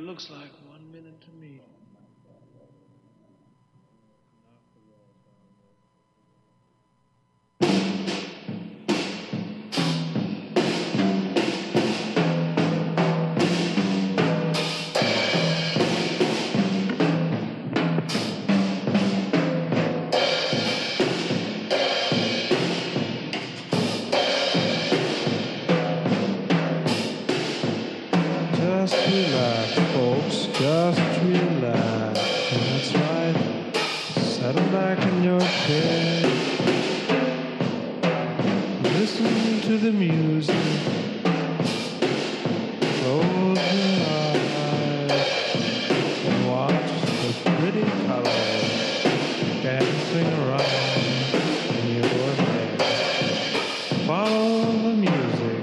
looks like 1 minute to me. Just relax, folks, just relax. That's right. Settle back in your chair. Listen to the music. Close your eyes and watch the pretty colors dancing around in your head. Follow the music.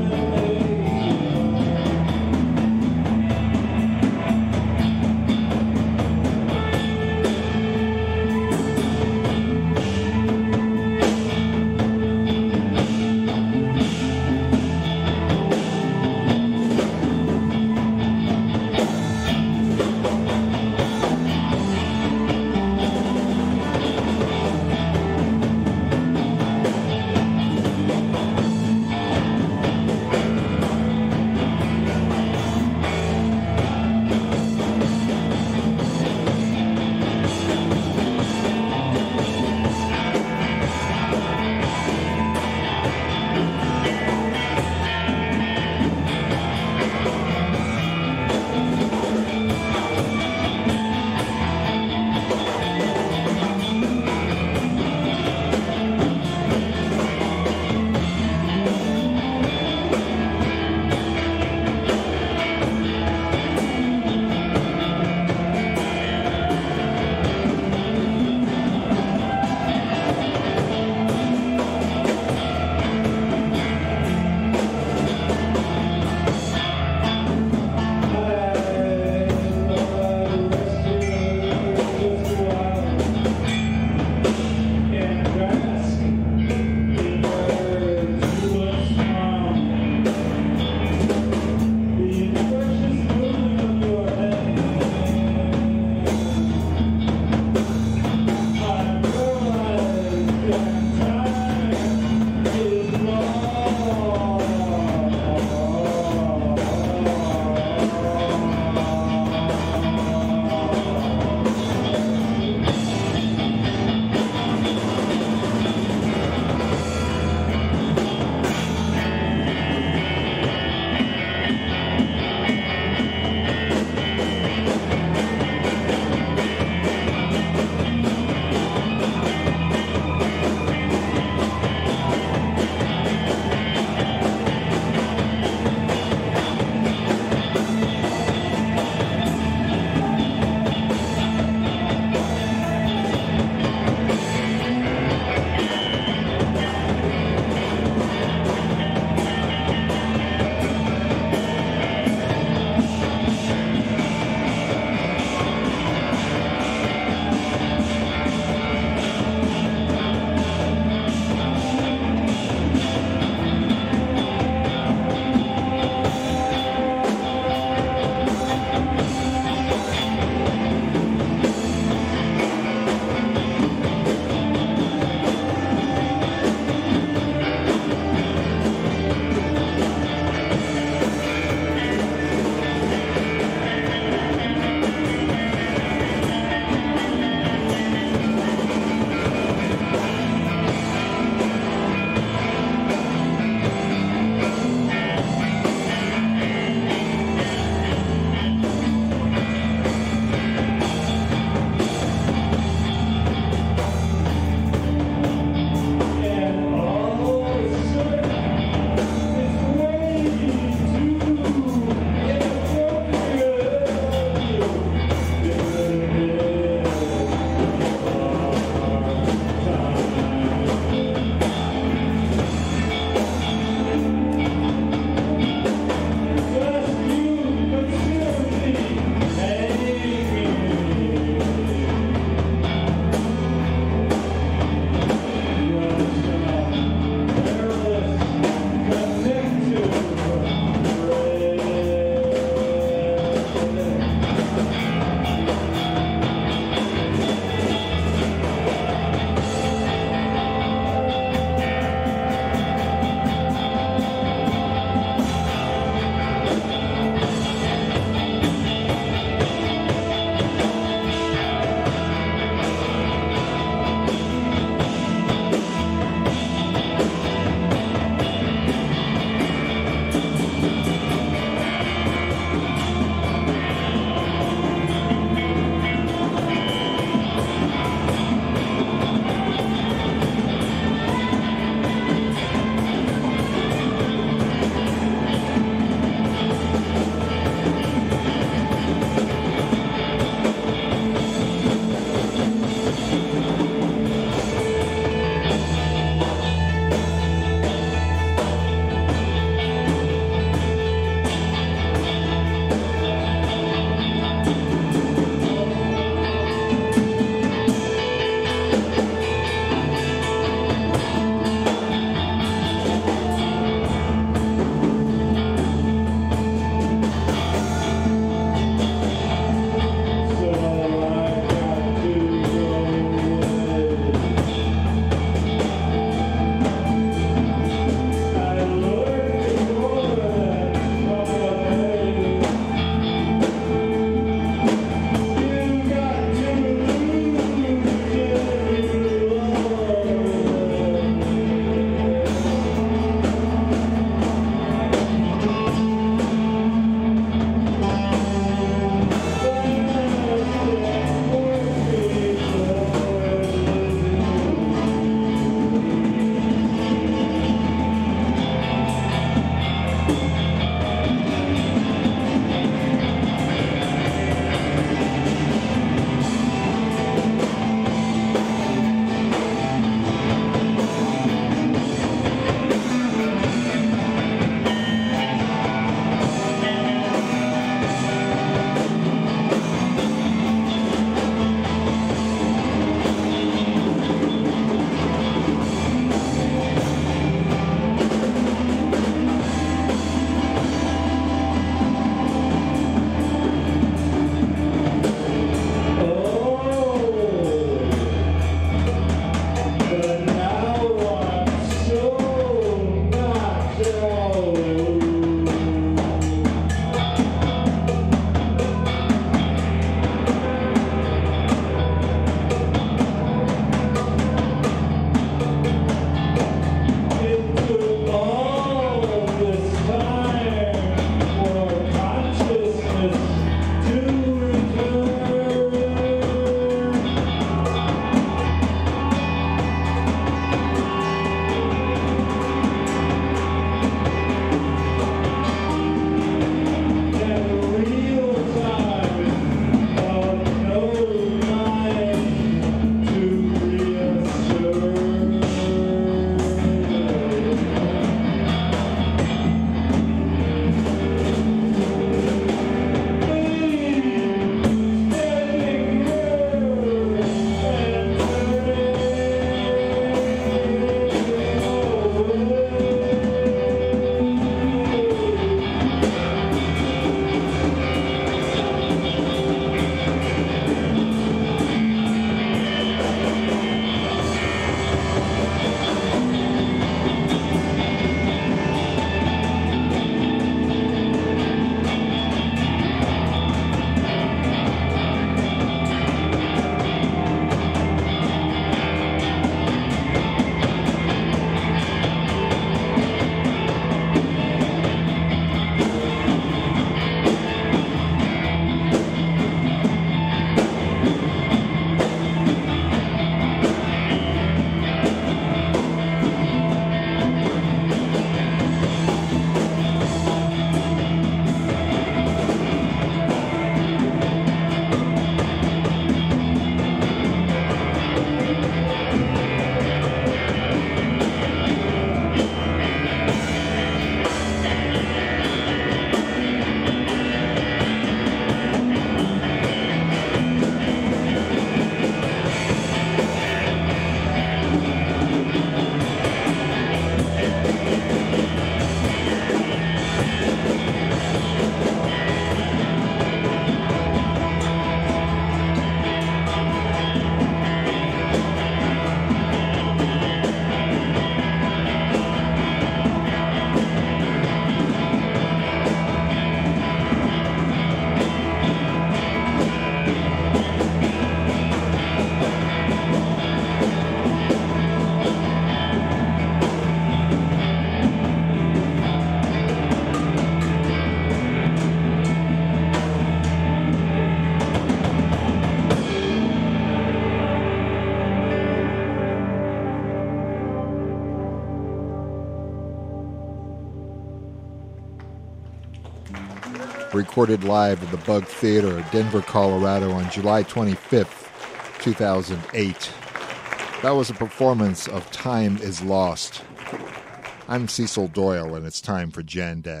recorded live at the Bug Theater, Denver, Colorado on July 25th, 2008. That was a performance of Time Is Lost. I'm Cecil Doyle, and it's time for Jandek.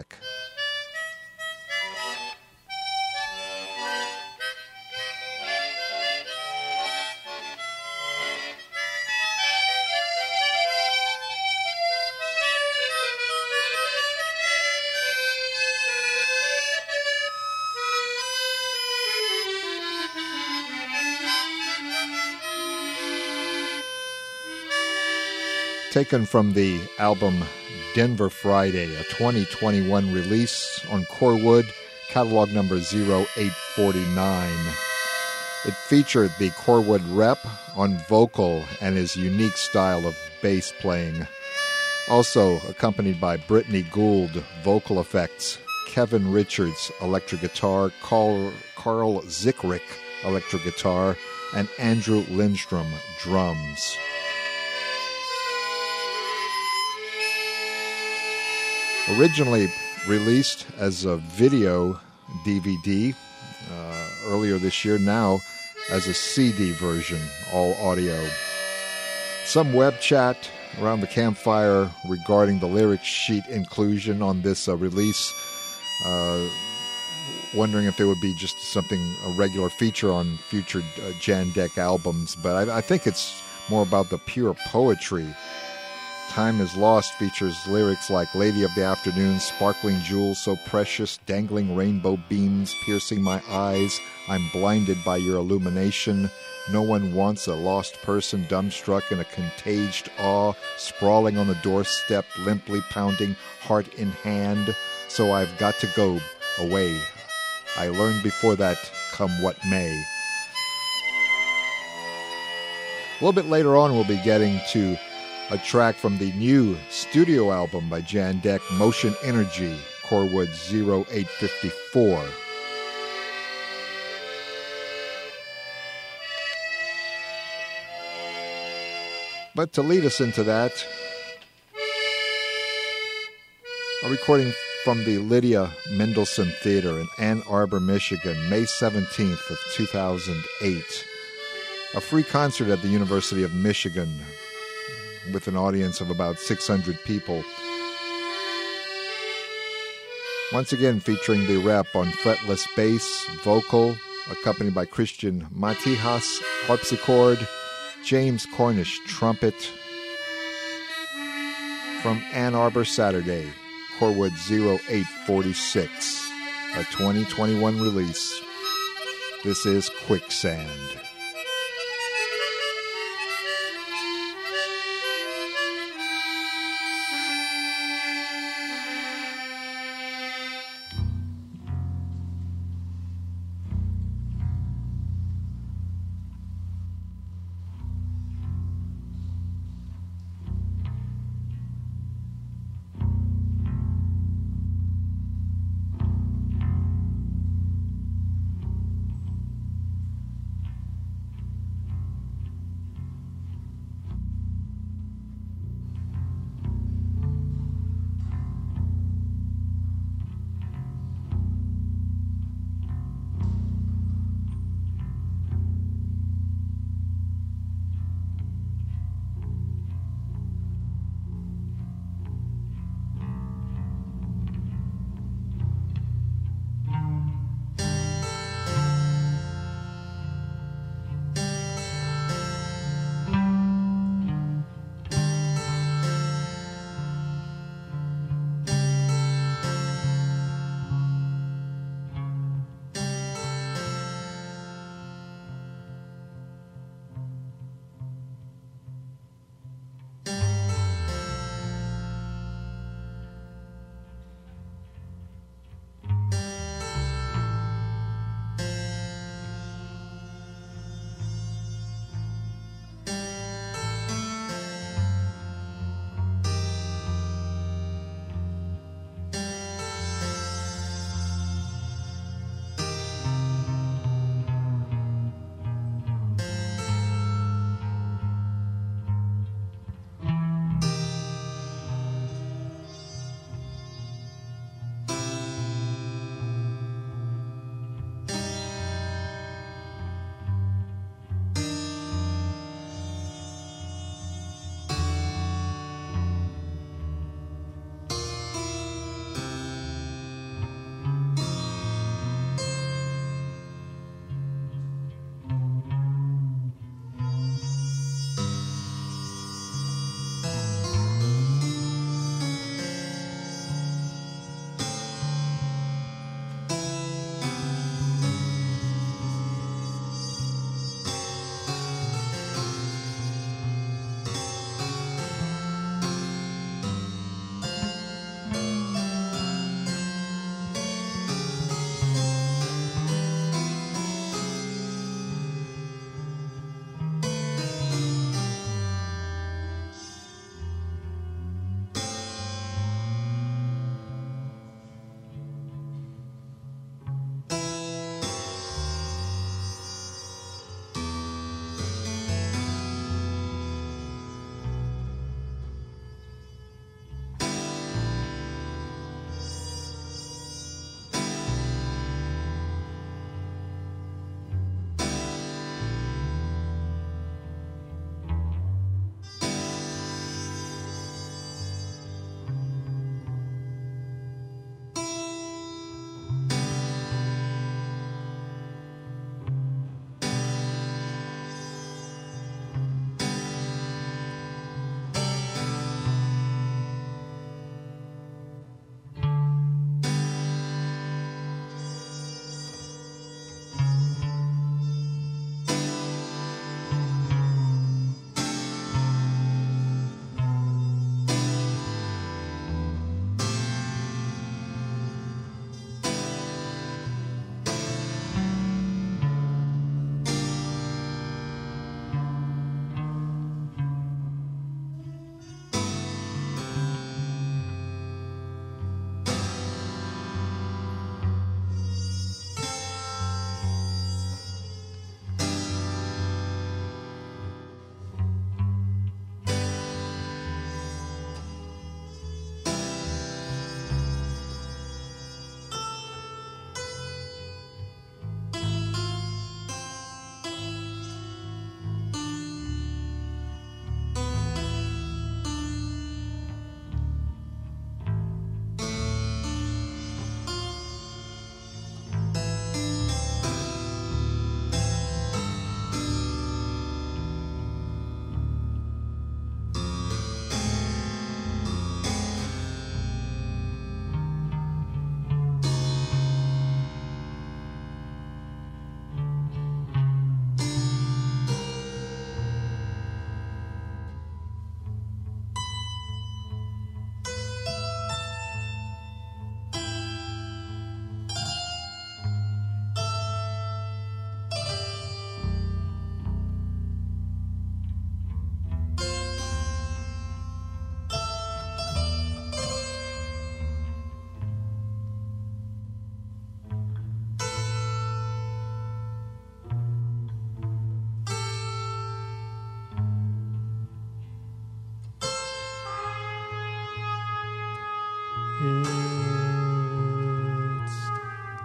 Taken from the album Denver Friday, a 2021 release on Corewood, catalog number 0849. It featured the Corewood rep on vocal and his unique style of bass playing. Also accompanied by Brittany Gould, vocal effects, Kevin Richards, electric guitar, Carl Zickrick, electric guitar, and Andrew Lindstrom, drums. Originally released as a video DVD earlier this year, now as a CD version, all audio. Some web chat around the campfire regarding the lyric sheet inclusion on this release, wondering if it would be just something, a regular feature on future Jandek albums, but I think it's more about the pure poetry. Time Is Lost features lyrics like Lady of the Afternoon, sparkling jewels so precious, dangling rainbow beams piercing my eyes, I'm blinded by your illumination. No one wants a lost person dumbstruck in a contaged awe, sprawling on the doorstep, limply pounding, heart in hand. So I've got to go away. I learned before that, come what may. A little bit later on, we'll be getting to a track from the new studio album by Jandek, Motion Energy, Corewood 0854. But to lead us into that, a recording from the Lydia Mendelson Theater in Ann Arbor, Michigan, May 17th of 2008. A free concert at the University of Michigan with an audience of about 600 people. Once again featuring the rep on fretless bass, vocal, accompanied by Christian Matijas, harpsichord, James Cornish, trumpet. From Ann Arbor, Saturday, Corewood 0846, a 2021 release. This is Quicksand.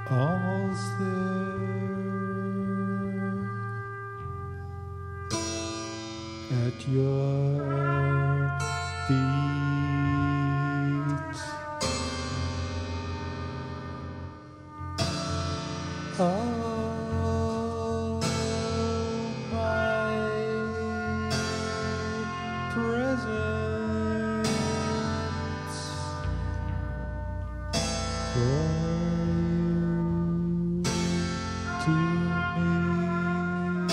almost there at your feet. Oh, my presents for you to meet.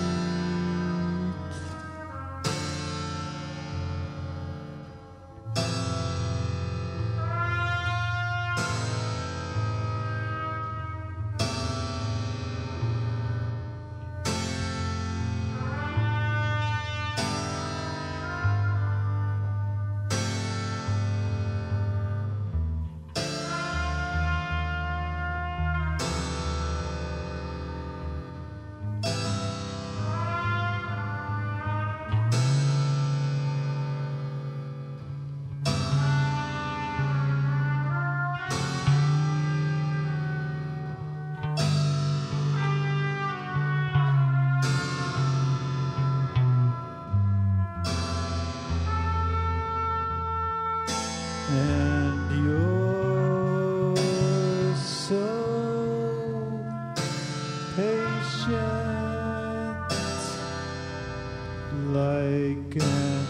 And you're so patient, like an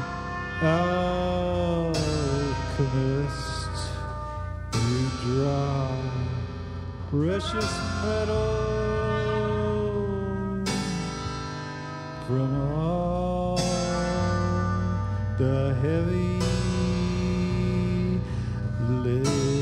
alchemist. You draw precious metal from all the heavy lead.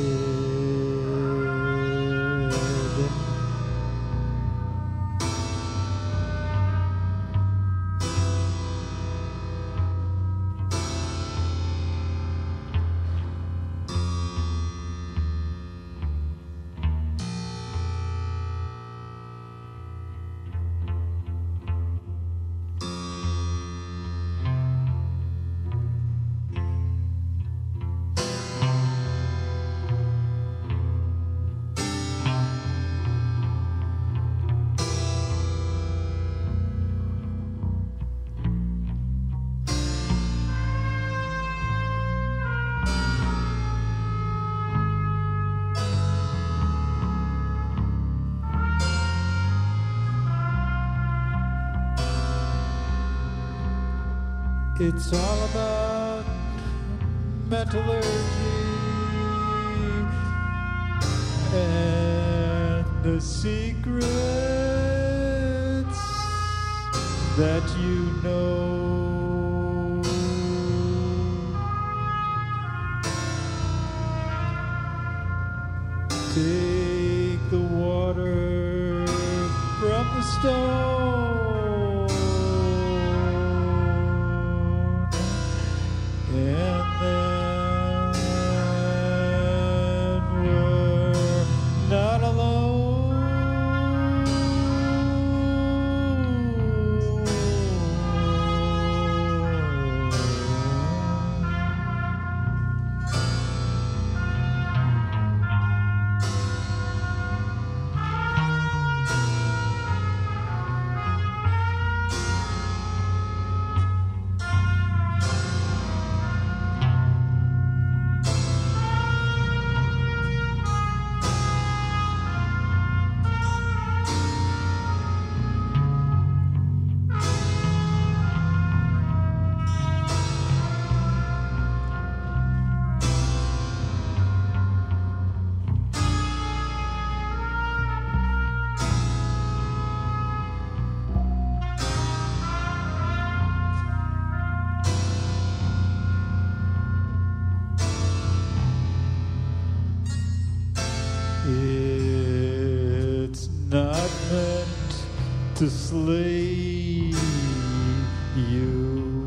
It's all about metallurgy and the secrets that you know. Take the water from the stone and then we're not alone. It's not meant to slay you.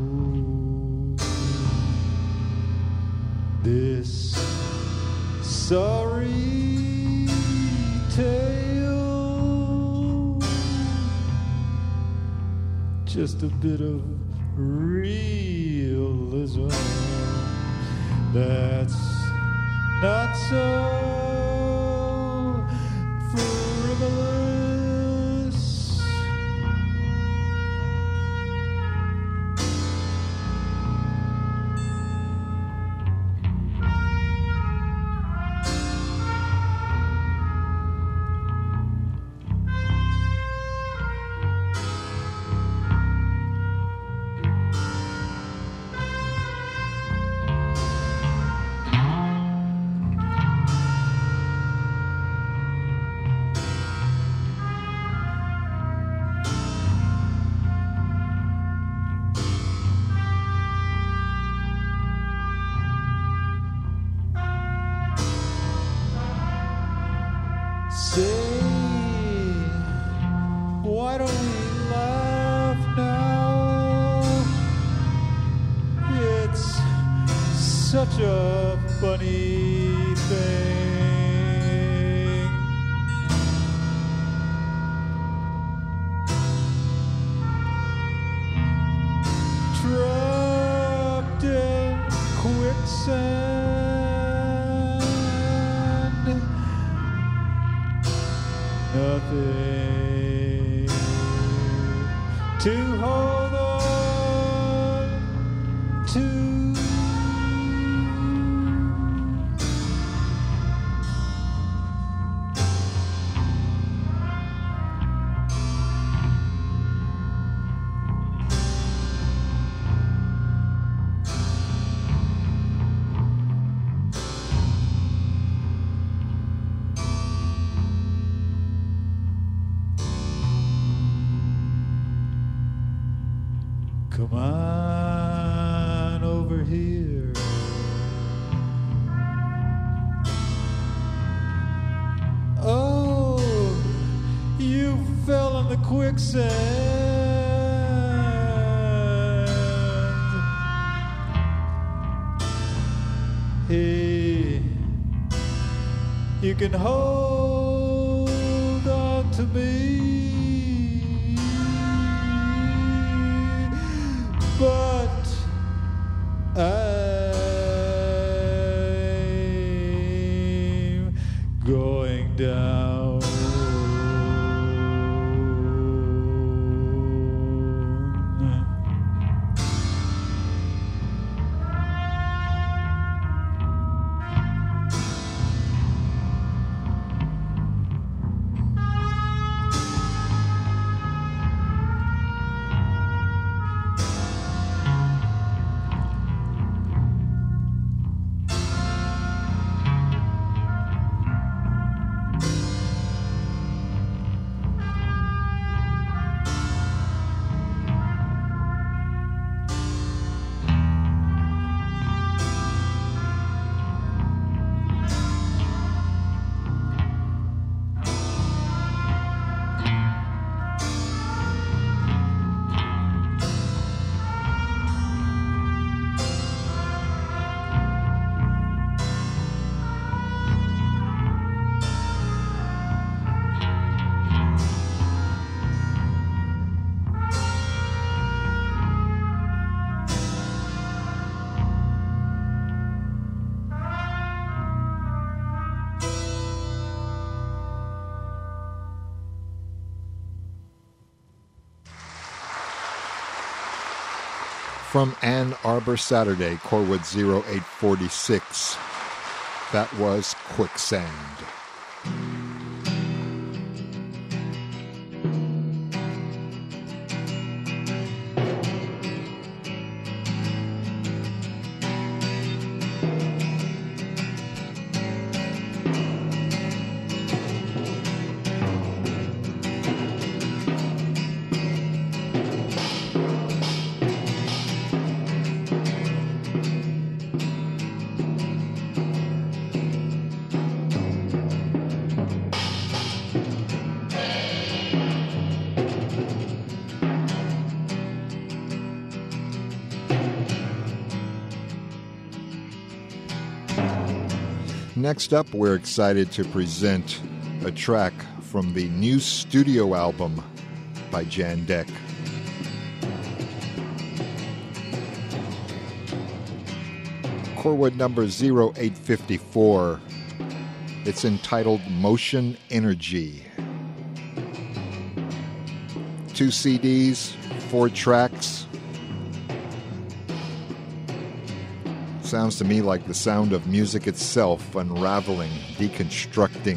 This sorry tale, just a bit of realism that's not so Say, why don't we laugh now? It's such a funny thing. Trapped in quicksand, nothing to hold on to. Come on over here. Oh, you fell in the quicksand. Hey, you can hold on to me. But I'm going down. From Ann Arbor Saturday, Corwood 0846. That was Quicksand. Next up, we're excited to present a track from the new studio album by Jan Deck. Corwood number 0854. It's entitled Motion Energy. 2 CDs, 4 tracks. Sounds to me like the sound of music itself unraveling, deconstructing.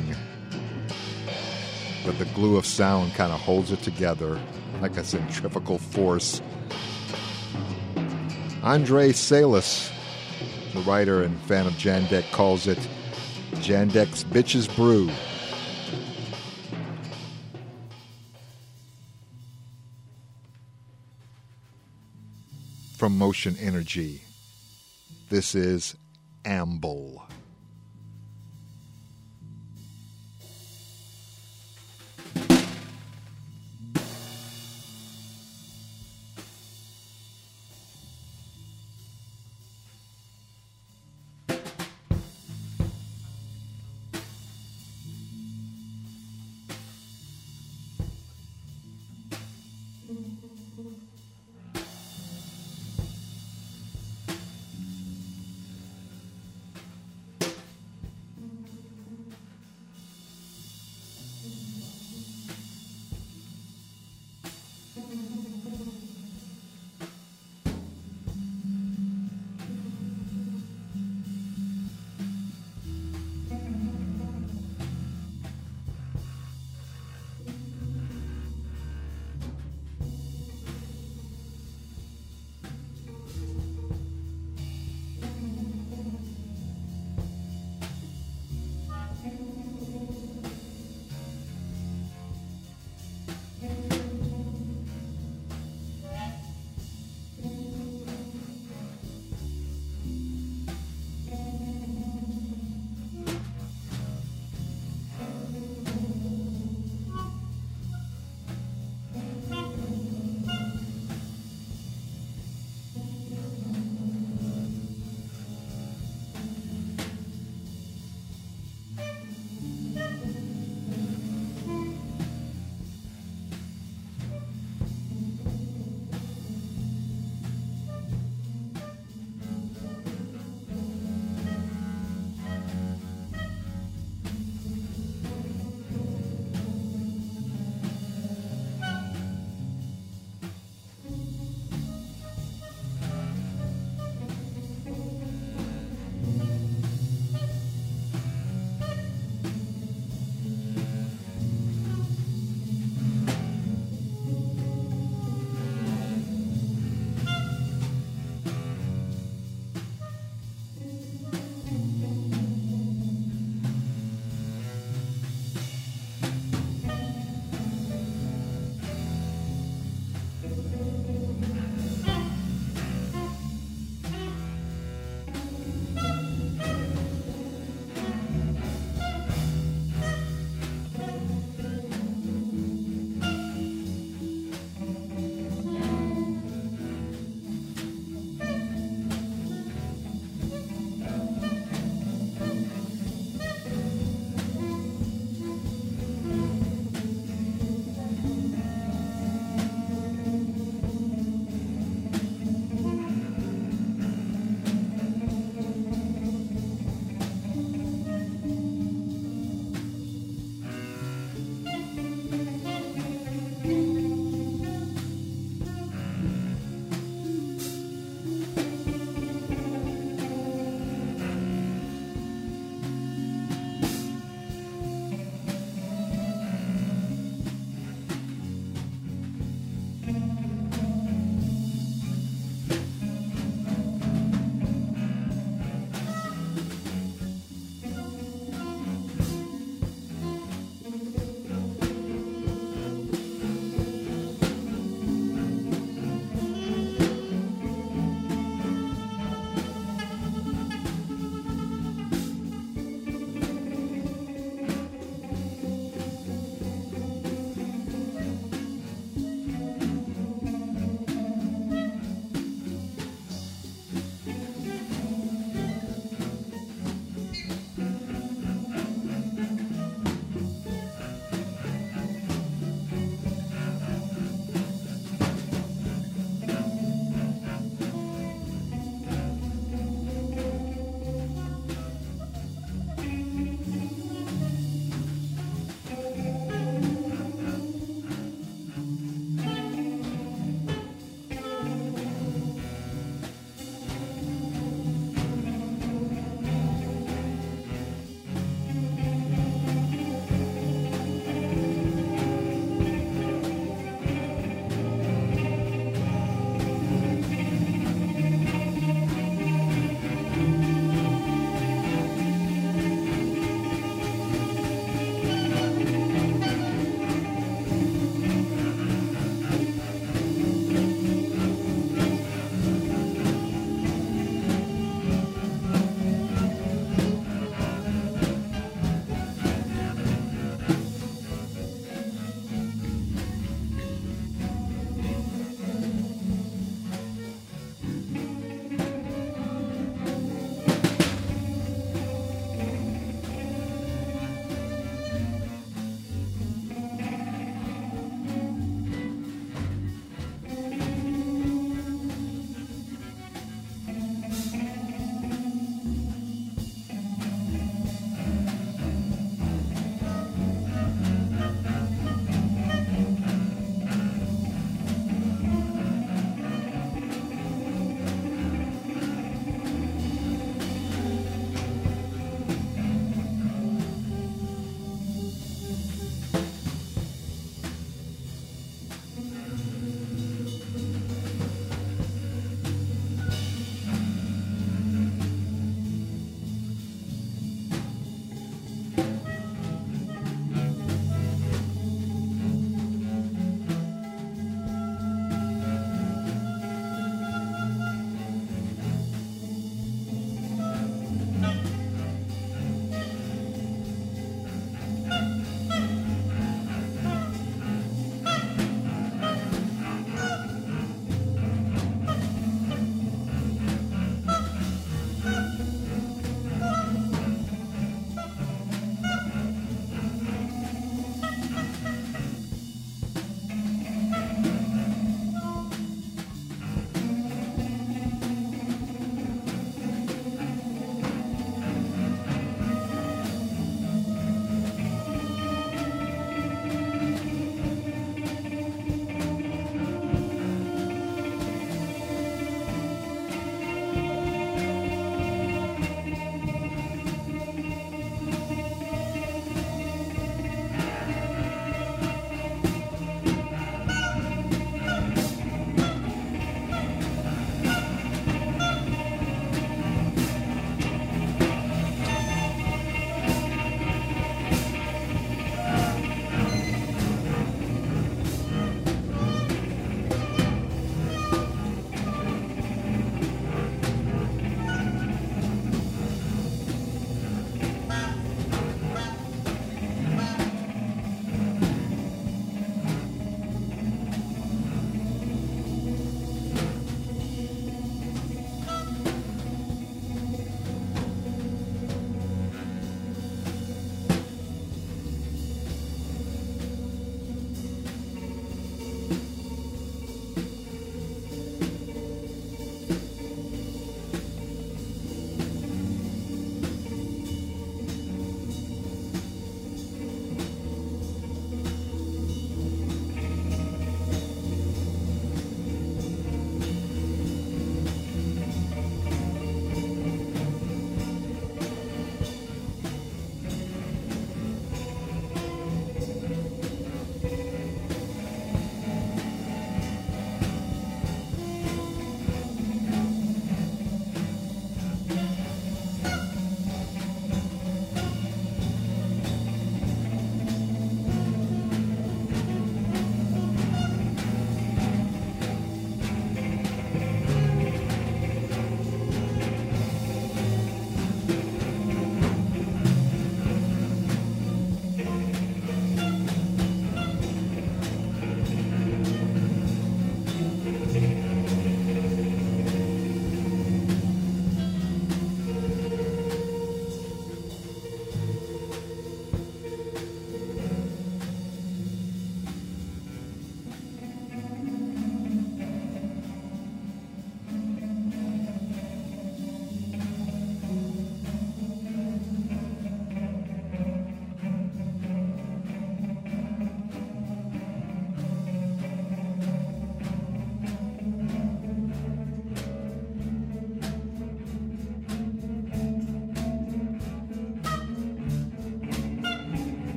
But the glue of sound kind of holds it together like a centrifugal force. Andre Salas, the writer and fan of Jan Deck, calls it Jan Deck's Bitches Brew. From Motion Energy, this is Amble.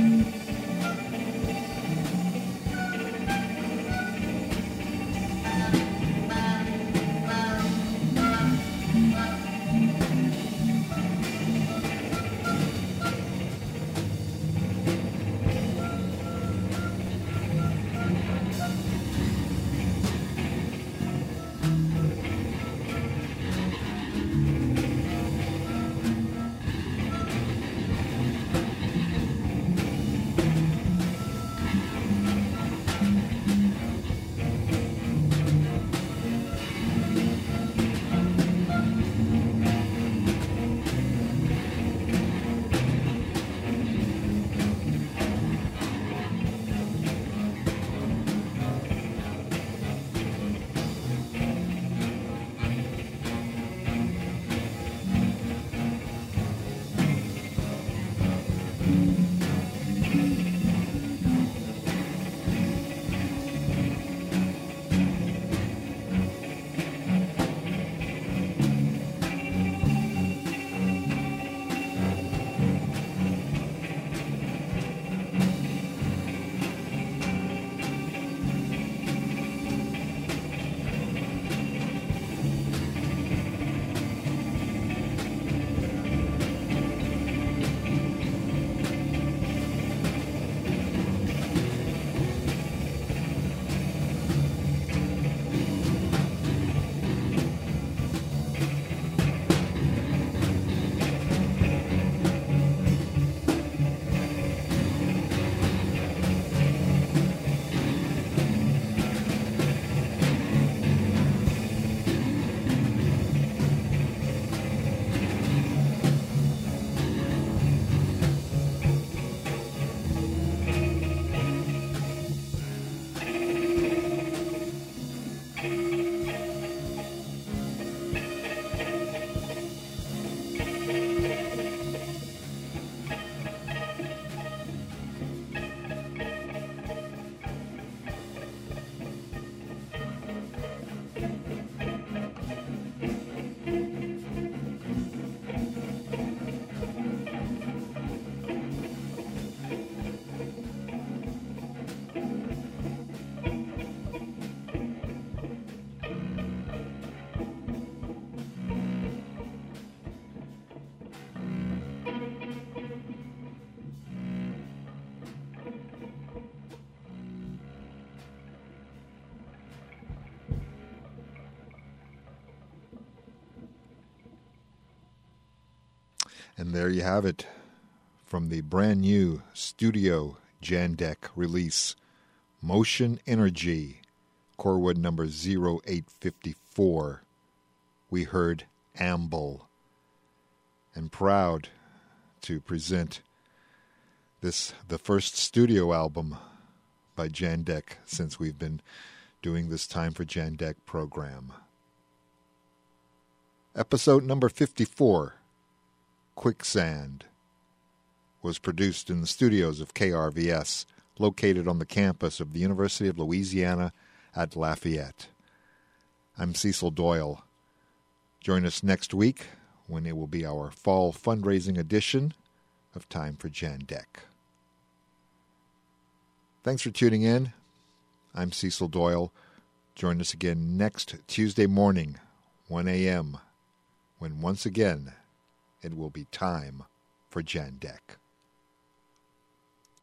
And there you have it from the brand new Studio Jandek release, Motion Energy, Corwood number 0854. We heard Amble. And proud to present this, the first studio album by Jandek since we've been doing this Time for Jandek program. Episode number 54, Quicksand, was produced in the studios of KRVS, located on the campus of the University of Louisiana at Lafayette. I'm Cecil Doyle. Join us next week when it will be our fall fundraising edition of Time for Jandek. Thanks for tuning in. I'm Cecil Doyle. Join us again next Tuesday morning, 1 a.m., when once again it will be time for Jandek.